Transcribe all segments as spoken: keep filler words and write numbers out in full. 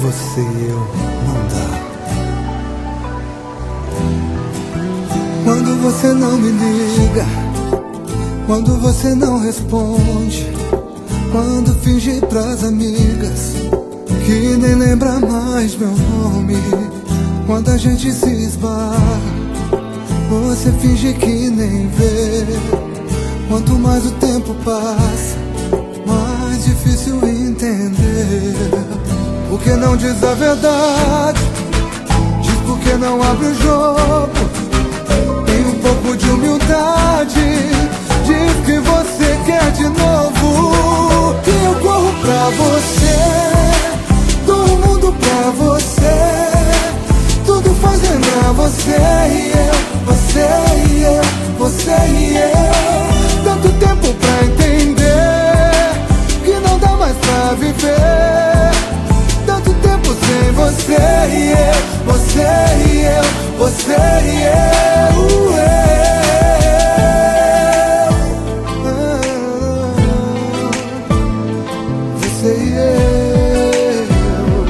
você e eu não dá. Quando você não me liga, quando você não responde, quando finge pras amigas que nem lembra mais meu nome, quando a gente se esbarra, você finge que nem vê. Quanto mais o tempo passa, mais difícil entender. Por que não diz a verdade? Diz por que não abre o jogo. Tem um pouco de humildade. Diz que você quer de novo. Que eu corro pra você, dou o mundo pra você. Tudo faz lembrar você e eu, você e eu, você e eu. Tanto tempo pra entender que não dá mais pra viver. Tanto tempo sem você e eu, você e eu, você e eu, eu. Você e eu.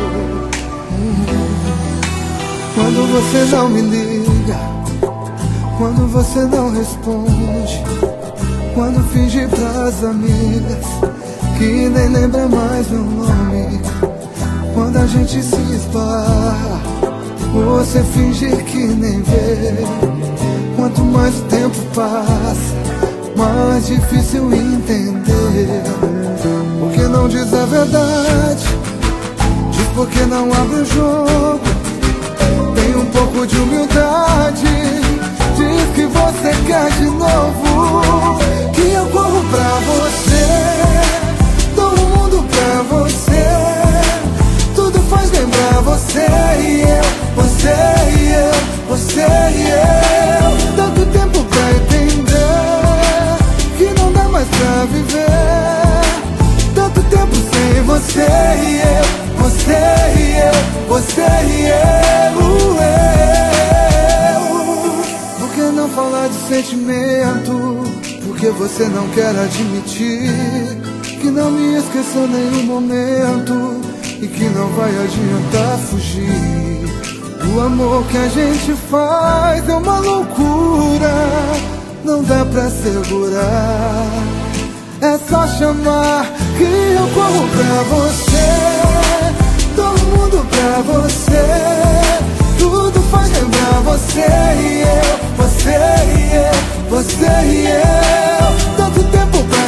Quando você não me liga, quando você não responde, quando finge pras amigas que nem lembra mais meu nome, quando a gente se esbarra, você finge que nem vê. Quanto mais o tempo passa, mais difícil entender. Por que não diz a verdade? Diz por que não abre o jogo. Tem um pouco de humildade. Diz que você quer de novo. Que eu corro pra você, dou o mundo pra você. Tudo faz lembrar você e eu, você e eu, você e eu. Tanto tempo pra entender que não dá mais pra viver. Tanto tempo sem você e eu, você e eu, você e eu, eu. Por que não falar de sentimento? Porque você não quer admitir que não me esqueceu em nenhum momento e que não vai adiantar fugir. O amor que a gente faz é uma loucura, não dá pra segurar. É só chamar que eu corro pra você, todo mundo pra você. Tudo faz lembrar você e eu, você e eu, você e eu. Tanto tempo pra